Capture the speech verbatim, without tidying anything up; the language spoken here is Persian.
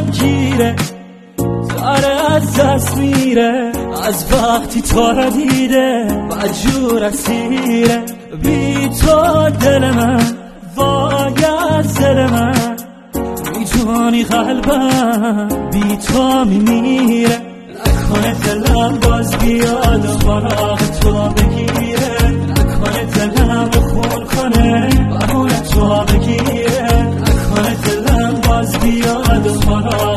گیره، داره از دست میره از وقتی تو را دیده، بدجور اسیره. بی تو دل من وای از دل من، میدونی قلبم بی تو میمیره. نکنه دلم باز بیاد و فراغ تو بگیره، نکنه دلم خون کنه بهونه تو بگیره، نکنه دلم باز بیاد و فراغ